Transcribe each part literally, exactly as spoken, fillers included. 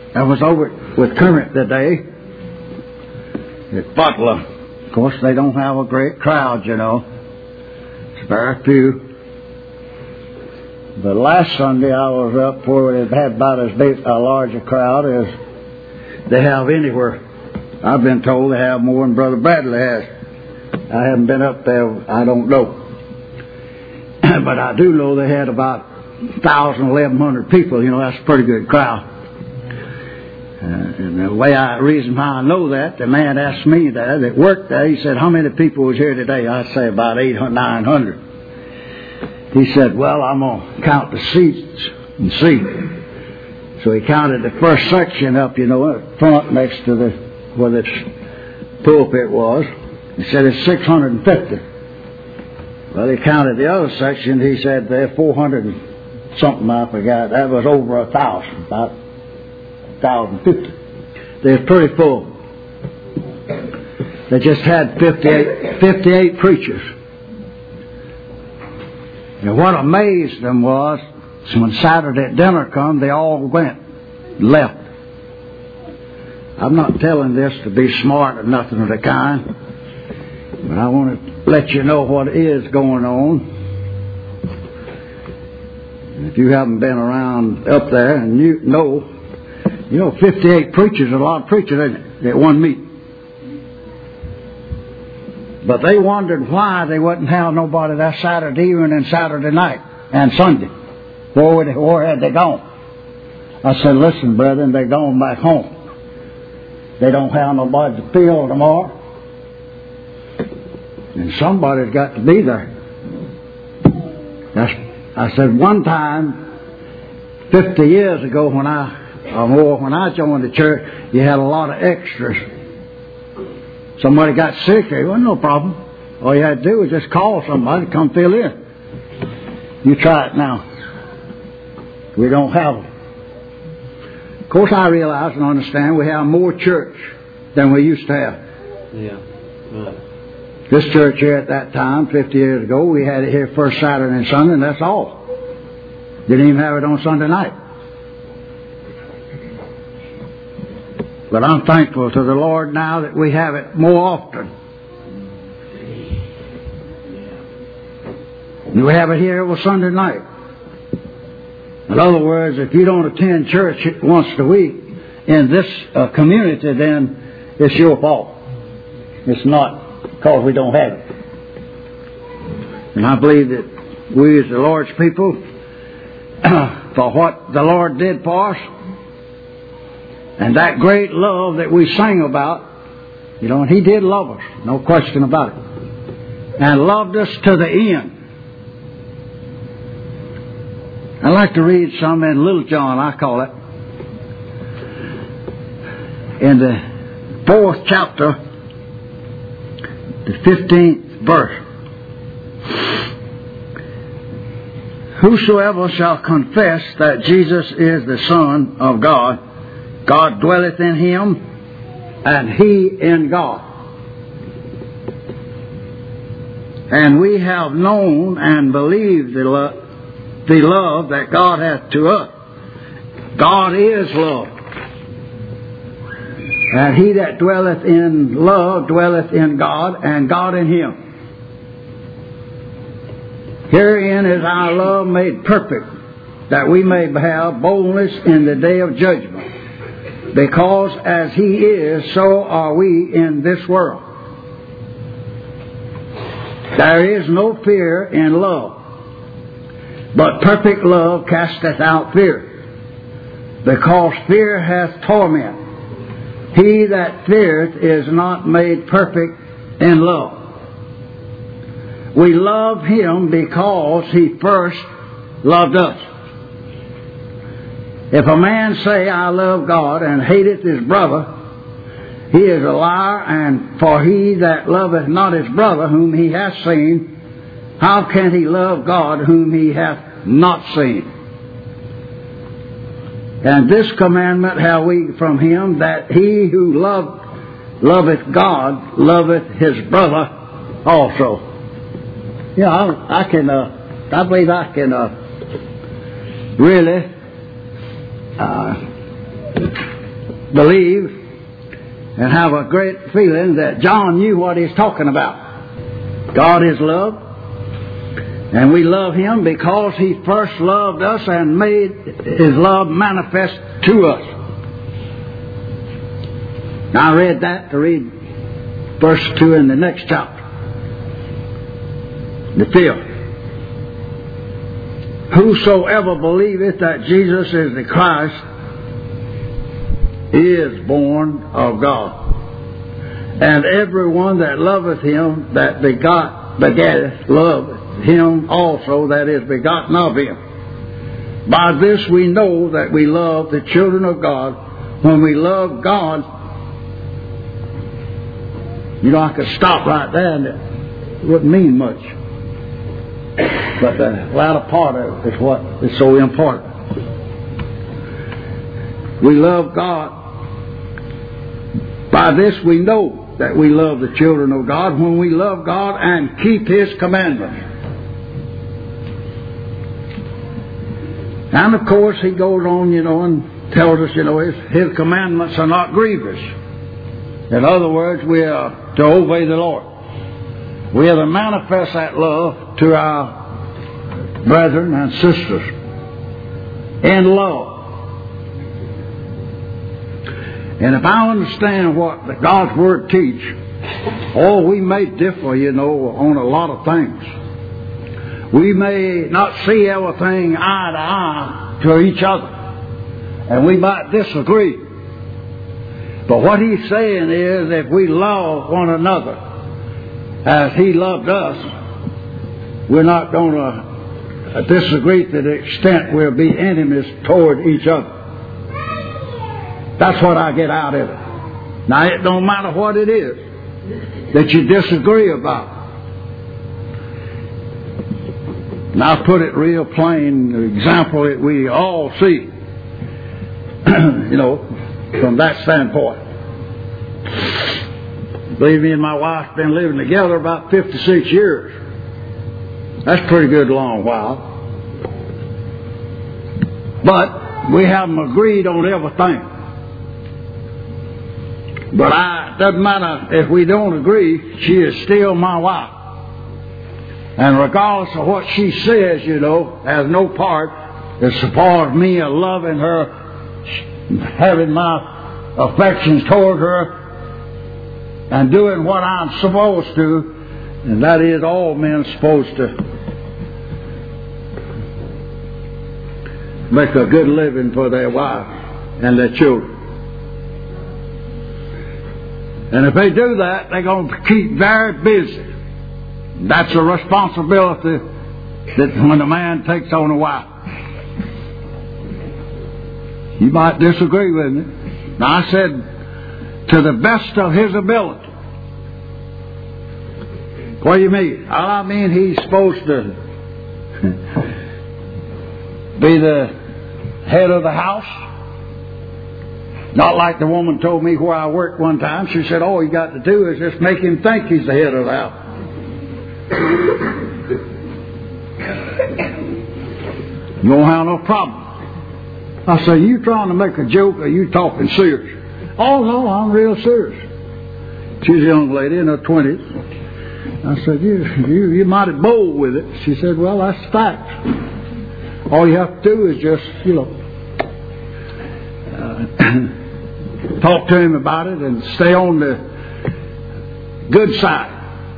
I was over with Current today at Butler. Of course, they don't have a great crowd, you know. It's very few. But last Sunday I was up where it had about as big a larger crowd as they have anywhere. I've been told they have more than Brother Bradley has. I haven't been up there, I don't know. But I do know they had about one thousand, eleven hundred people. You know, that's a pretty good crowd. Uh, and the way I, reason why I know that, the man asked me there that worked there, he said, how many people was here today? I say about eight hundred, nine hundred. He said, well, I'm going to count the seats and see. So he counted the first section up, you know, up front next to the, where the pulpit was. He said it's six hundred fifty. Well, he counted the other section. He said they're four hundred and something, I forgot. That was over a thousand, about one thousand fifty. They're pretty full. They just had fifty-eight, fifty-eight preachers. And what amazed them was, when Saturday at dinner come, they all went, left. I'm not telling this to be smart or nothing of the kind, but I want to let you know what is going on. And if you haven't been around up there and you know, you know, fifty-eight preachers, a lot of preachers, isn't it, at one meeting. But they wondered why they wouldn't have nobody that Saturday evening and Saturday night and Sunday. Where, would they, where had they gone? I said, listen, brethren, they're going back home. They don't have nobody to fill tomorrow. And somebody's got to be there. That's, I said, one time, fifty years ago when I, or more, when I joined the church, you had a lot of extras. Somebody got sick, there wasn't no problem. All you had to do was just call somebody to come fill in. You try it now. We don't have them. Of course, I realize and understand we have more church than we used to have. Yeah. Right. This church here at that time, fifty years ago, we had it here first Saturday and Sunday, and that's all. Didn't even have it on Sunday night. But I'm thankful to the Lord now that we have it more often. And we have it here every Sunday night. In other words, if you don't attend church once a week in this uh, community, then it's your fault. It's not because we don't have it. And I believe that we as the Lord's people, for what the Lord did for us, and that great love that we sang about, you know, and He did love us, no question about it. And loved us to the end. I'd like to read some in Little John, I call it. In the fourth chapter, the fifteenth verse. Whosoever shall confess that Jesus is the Son of God, God dwelleth in him, and he in God. And we have known and believed the, lo- the love that God hath to us. God is love. And he that dwelleth in love dwelleth in God, and God in him. Herein is our love made perfect, that we may have boldness in the day of judgment. Because as He is, so are we in this world. There is no fear in love, but perfect love casteth out fear, because fear hath torment. He that feareth is not made perfect in love. We love Him because He first loved us. If a man say, I love God, and hateth his brother, he is a liar, and for he that loveth not his brother whom he hath seen, how can he love God whom he hath not seen? And this commandment have we from Him, that he who loved, loveth God, loveth his brother also. Yeah, I, I can, uh, I believe I can uh, really Uh, believe and have a great feeling that John knew what he's talking about. God is love, and we love Him because He first loved us and made His love manifest to us. Now I read that to read verse two in the next chapter. The fifth. Whosoever believeth that Jesus is the Christ is born of God. And everyone that loveth Him that begot, begetteth, loveth Him also that is begotten of Him. By this we know that we love the children of God, when we love God. You know, I could stop right there and it wouldn't mean much. But the latter part of it is what is so important. We love God. By this we know that we love the children of God, when we love God and keep His commandments. And of course He goes on, you know, and tells us, you know, His, His commandments are not grievous. In other words, we are to obey the Lord. We are to manifest that love to our brethren and sisters in love. And if I understand what the God's Word teach, oh, we may differ, you know, on a lot of things. We may not see everything eye to eye to each other, and we might disagree. But what He's saying is, if we love one another as He loved us, we're not going to disagree to the extent we'll be enemies toward each other. That's what I get out of it. Now, it don't matter what it is that you disagree about. And I put it real plain, the example that we all see, you know, from that standpoint. Believe me, and my wife's been living together about fifty-six years. That's a pretty good long while. But we haven't agreed on everything. But I, it doesn't matter if we don't agree, she is still my wife. And regardless of what she says, you know, has no part as far as me of loving her, having my affections toward her, and doing what I'm supposed to, and that is all men are supposed to make a good living for their wife and their children. And if they do that, they're going to keep very busy. That's a responsibility that when a man takes on a wife. You might disagree with me. Now, I said, to the best of his ability. What do you mean? All I mean, he's supposed to be the head of the house. Not like the woman told me where I worked one time. She said, all you got to do is just make him think he's the head of the house. You won't have no problem. I said, you trying to make a joke or you talking serious? Oh, no, I'm real serious. She's a young lady in her twenties. I said, you, you, you mighty bold with it. She said, well, that's facts. All you have to do is just, you know, uh, talk to him about it and stay on the good side.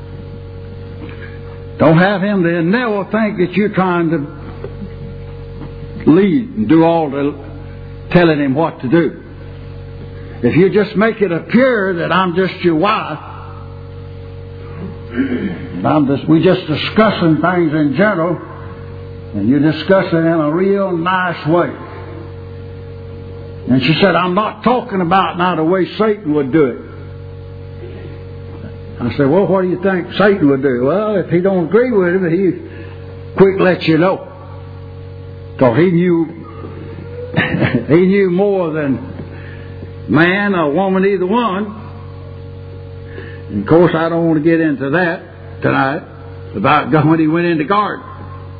Don't have him to never think that you're trying to lead and do all the telling him what to do. If you just make it appear that I'm just your wife, I'm just, we're just discussing things in general, and you're discussing in a real nice way. And she said, I'm not talking about now the way Satan would do it. I said, well, what do you think Satan would do? Well, if he don't agree with him, he quick let you know. Because he knew, he knew more than man or woman, either one. And of course, I don't want to get into that tonight about when he went in the garden.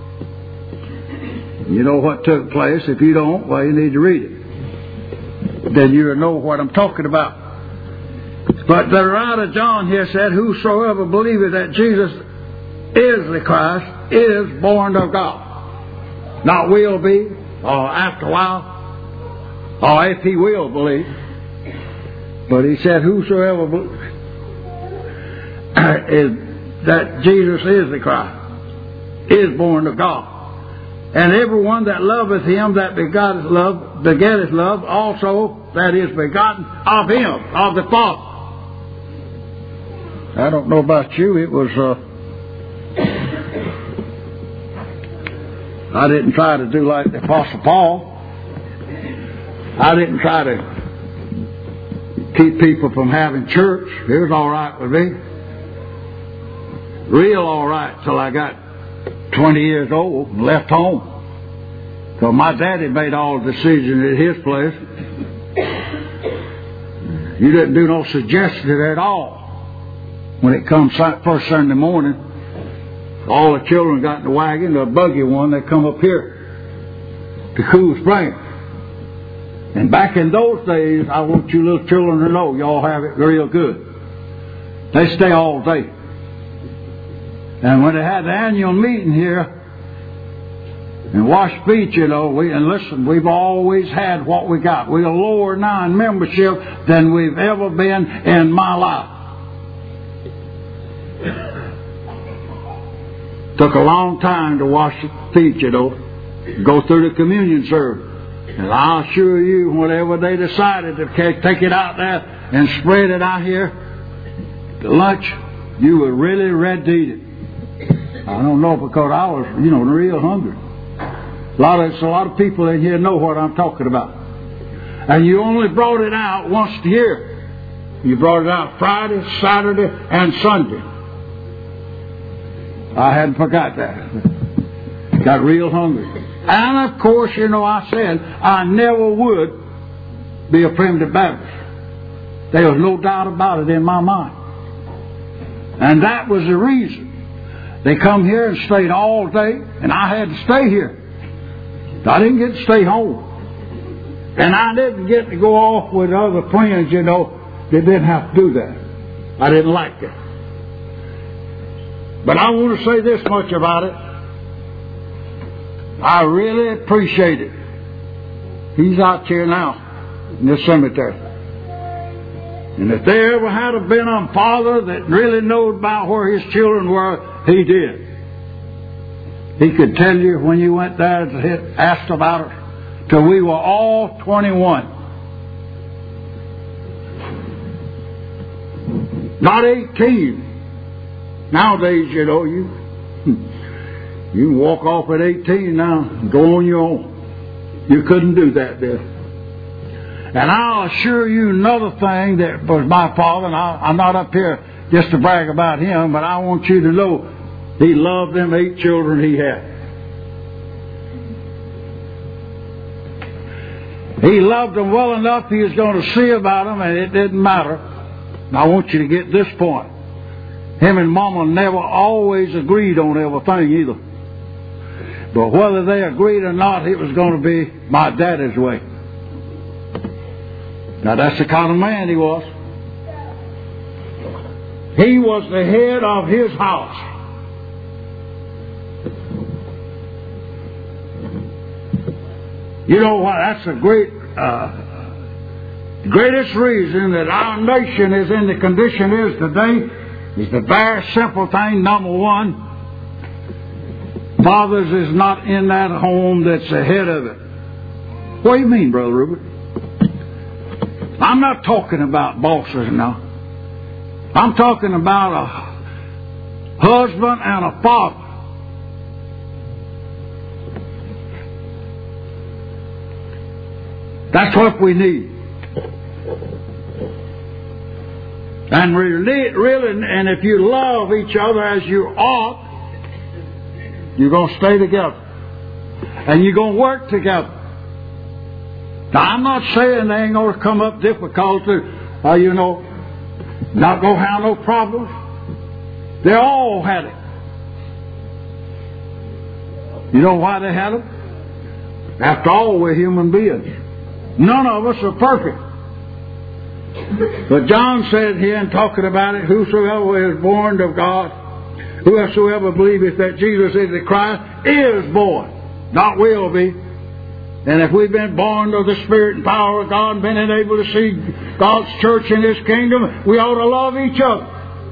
You know what took place. If you don't, well, you need to read it. then you'll know what I'm talking about. But the writer John here said, whosoever believeth that Jesus is the Christ is born of God. Not will be, or after a while, or if he will believe. But he said, whosoever be- is that Jesus is the Christ is born of God. And everyone that loveth him that begotteth love, begetteth love, also that is begotten of him, of the Father. I don't know about you, it was, uh, I didn't try to do like the Apostle Paul. I didn't try to keep people from having church. It was all right with me. Real all right till I got twenty years old and left home. Because my daddy made all the decisions at his place. You didn't do no suggestion at all. When it comes first Sunday morning, all the children got in the wagon, the buggy one, they come up here to Cool Springs. And back in those days, I want you little children to know, y'all have it real good. They stay all day. And when they had the annual meeting here, and wash feet, you know, we, and listen, we've always had what we got. We're lower now in membership than we've ever been in my life. Took a long time to wash feet, you know, go through the communion service. And I'll assure you, whenever they decided to take it out there and spread it out here to lunch, you were really ready to eat it. I don't know, because I was, you know, real hungry. A lot of, so a lot of people in here know what I'm talking about. And you only brought it out once a year. You brought it out Friday, Saturday, and Sunday. I hadn't forgot that. Got real hungry. And of course, you know, I said I never would be a Primitive Baptist. There was no doubt about it in my mind. And that was the reason. They come here and stayed all day, and I had to stay here. I didn't get to stay home. And I didn't get to go off with other friends, you know, that didn't have to do that. I didn't like that. But I want to say this much about it. I really appreciate it. He's out here now in this cemetery. And if there ever had been a father that really knowed about where his children were, he did. He could tell you when you went there to hit, asked about it, till we were all twenty-one. Not eighteen. Nowadays, you know, you you can walk off at eighteen now and go on your own. You couldn't do that then. And I'll assure you another thing that was my father, and I, I'm not up here just to brag about him, but I want you to know he loved them eight children he had. He loved them well enough he was going to see about them, and it didn't matter. And I want you to get this point. Him and Mama never always agreed on everything either. But whether they agreed or not, it was going to be my daddy's way. Now that's the kind of man he was. He was the head of his house. You know what? That's a great, uh, greatest reason that our nation is in the condition it is today is the very simple thing. Number one, fathers is not in that home that's ahead of it. What do you mean, Brother Reuben? I'm not talking about bosses now. I'm talking about a husband and a father. That's what we need. And really, really, and if you love each other as you ought, you're going to stay together. And you're going to work together. Now, I'm not saying they ain't going to come up difficulties, uh, you know, not going to have no problems. They all had it. You know why they had them? After all, we're human beings. None of us are perfect. But John said here in talking about it, whosoever is born of God, whosoever believeth that Jesus is the Christ, is born, not will be. And if we've been born of the Spirit and power of God and been able to see God's church in His kingdom, we ought to love each other.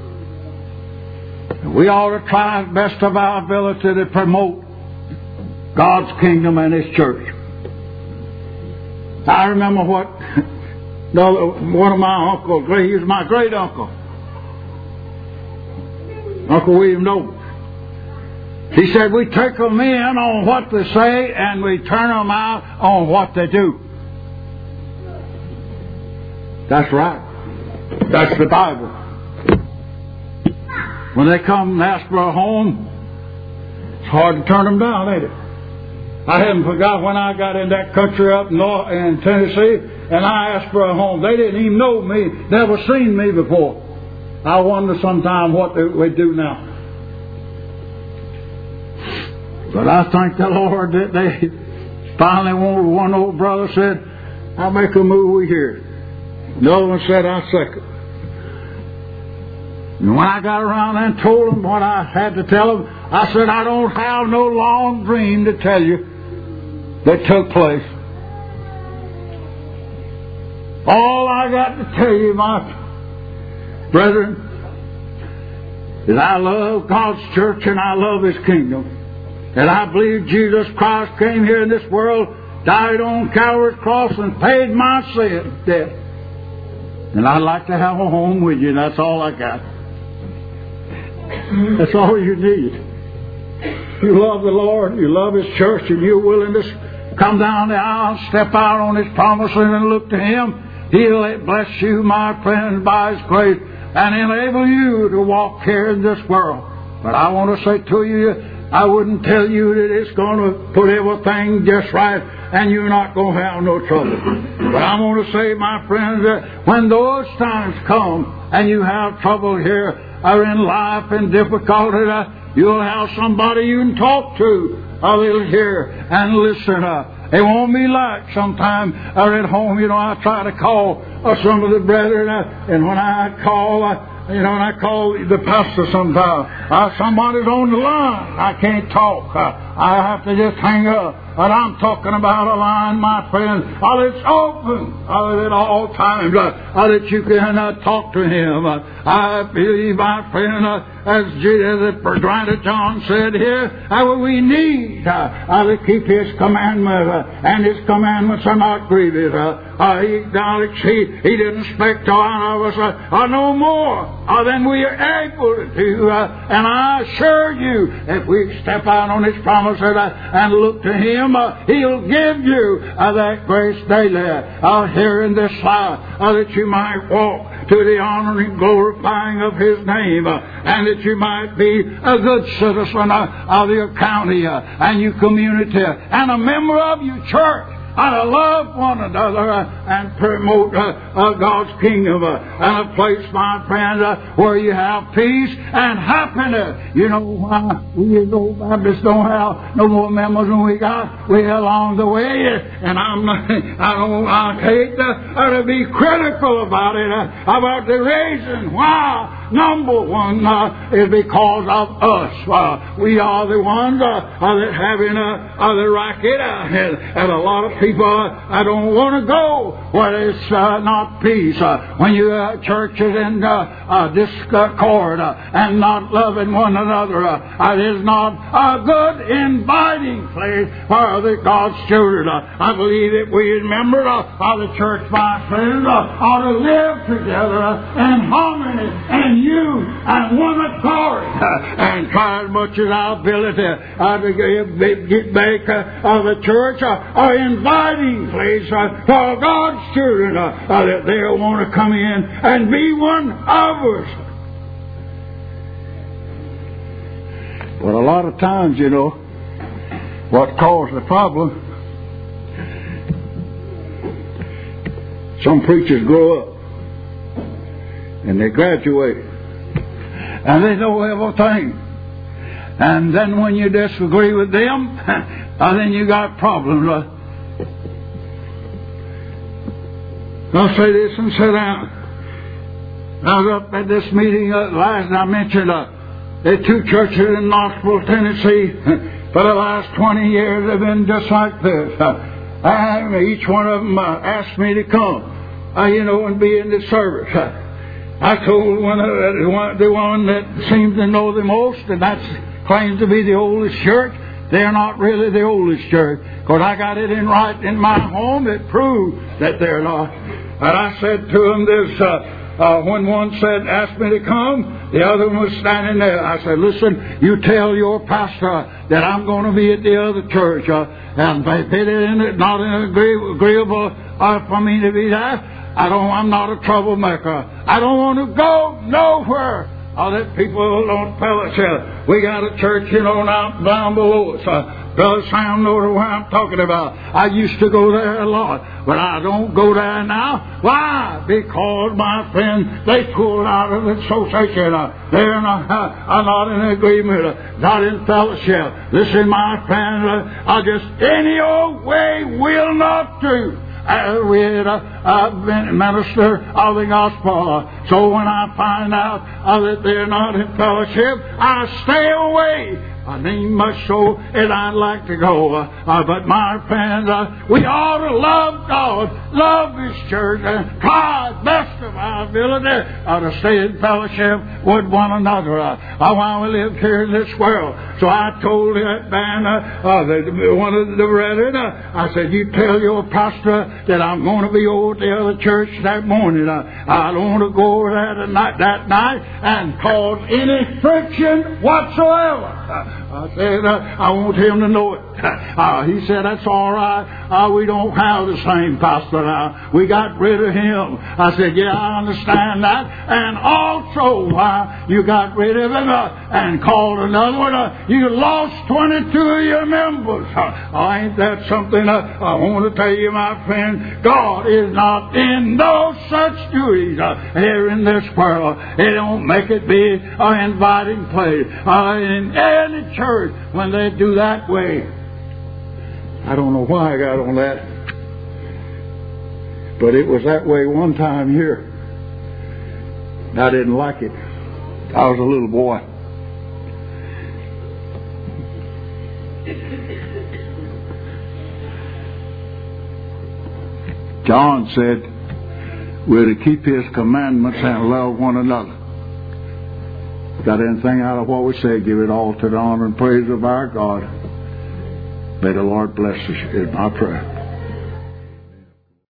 We ought to try the best of our ability to promote God's kingdom and His church. I remember what one of my uncles, he was my great uncle, Uncle William Noble. He said, we take them in on what they say and we turn them out on what they do. That's right. That's the Bible. When they come and ask for a home, it's hard to turn them down, ain't it? I haven't forgot when I got in that country up north in Tennessee and I asked for a home. They didn't even know me, never seen me before. I wonder sometime what they would do now. But I thank the Lord that they finally, one, one old brother said, I'll make a move here. The other one said, I'll second. And when I got around and told them what I had to tell them, I said, I don't have no long dream to tell you that took place. All I got to tell you, my brethren, is I love God's church and I love His kingdom. And I believe Jesus Christ came here in this world, died on Calvary's cross, and paid my sin debt. And I'd like to have a home with you, and that's all I got. That's all you need. You love the Lord, you love His church, and you're willing to come down the aisle, step out on His promises, and look to Him. He'll bless you, my friends, by His grace, and enable you to walk here in this world. But I want to say to you, I wouldn't tell you that it's going to put everything just right and you're not going to have no trouble. But I'm going to say, my friends, that when those times come and you have trouble here or in life and difficulty, uh, you'll have somebody you can talk to a little here and listen. Uh, it won't be like sometime or at home, you know, I try to call uh, some of the brethren, uh, and when I call, uh, You know, and I call the pastor sometimes. Uh, somebody's on the line. I can't talk. Uh, I have to just hang up. And I'm talking about a line, my friend, uh, that's open uh, at all times, uh, uh, that you can uh, talk to Him. Uh, I believe, my friend, uh, as Jesus, Granted John said here, uh, we need uh, uh, to keep His commandments, uh, and His commandments are not grievous. Uh, uh, he acknowledged He, he didn't expect out of us uh, uh, no more uh, than we are able to do. Uh, and I assure you, if we step out on His promises uh, and look to Him, Uh, He'll give you uh, that grace daily uh, here in this life, uh, that you might walk to the honor and glorifying of His name, uh, and that you might be a good citizen uh, of your county uh, and your community and a member of your church. And to love one another uh, and promote uh, uh, God's kingdom uh, and a place, my friends, uh, where you have peace and happiness. You know why we as old Baptists don't have no more members than we got? We along the way, and I'm not, I don't I hate to, uh, to be critical about it, uh, about the reason why. Number one uh, is because of us. Uh, we are the ones uh, uh, that having uh, uh, the racket, uh, and, and a lot of people People uh, don't want to go where it's uh, not peace. Uh, when your uh, church is in uh, uh, discord uh, and not loving one another, uh, it is not a good inviting place for the God's children. Uh, I believe that we as members uh, of the church, my friends, uh, ought to live together uh, in harmony and you and one accord, uh, and try as much as our ability uh, to get, get back uh, of the church uh, or invite place uh, for God's children uh, uh, that they'll want to come in and be one of us. But a lot of times, you know, what caused the problem, some preachers grow up and they graduate and they know everything. And then when you disagree with them, uh, then you got problems. Uh, I'll say this and sit down. I was up at this meeting uh, last, and I mentioned uh, the two churches in Knoxville, Tennessee. For the last twenty years, they've been just like this. Uh, and each one of them uh, asked me to come, uh, you know, and be in the service. Uh, I told one, uh, the one the one that seems to know the most, and that claims to be the oldest church. They're not really the oldest church, because I got it in right in my home. It proved that they're not. And I said to them this. Uh, Uh, when one said, asked me to come, the other one was standing there. I said, listen, you tell your pastor that I'm going to be at the other church. Uh, and if it is not agreeable uh, for me to be there, I don't, I'm not a troublemaker. I don't want to go nowhere. All that people don't fellowship. We got a church, you know, now down below us. Uh, Brother Sam knows what I'm talking about. I used to go there a lot, but I don't go there now. Why? Because, my friend, they pulled out of the association. Uh, they're not, uh, not in agreement, uh, not in fellowship. Listen, my friend, uh, I just any old way will not do. Uh, we had a, a minister of the gospel. So when I find out uh, that they're not in fellowship, I stay away. I mean, much so as I'd like to go. Uh, uh, but my friends, uh, we ought to love God, love this church, and try best of our ability uh, to stay in fellowship with one another uh, uh, while we live here in this world. So I told that man, uh, uh, the, one of the brethren, uh, I said, you tell your pastor that I'm going to be over at the other church that morning. Uh, I don't want to go over there tonight, that night and cause any friction whatsoever. Uh, I said, uh, I want him to know it. Uh, he said, that's all right. Uh, we don't have the same pastor now. We got rid of him. I said, yeah, I understand that. And also, uh, you got rid of him uh, and called another one. Uh, you lost twenty-two of your members. Uh, ain't that something? Uh, I want to tell you, my friend, God is not in no such duties uh, here in this world. It don't make it be an inviting place. Uh, in any church, when they do that way, I don't know why I got on that, but it was that way one time here. I didn't like it. I was a little boy. John said we're to keep His commandments and love one another. Got anything out of what we say, give it all to the honor and praise of our God. May the Lord bless us, is my prayer.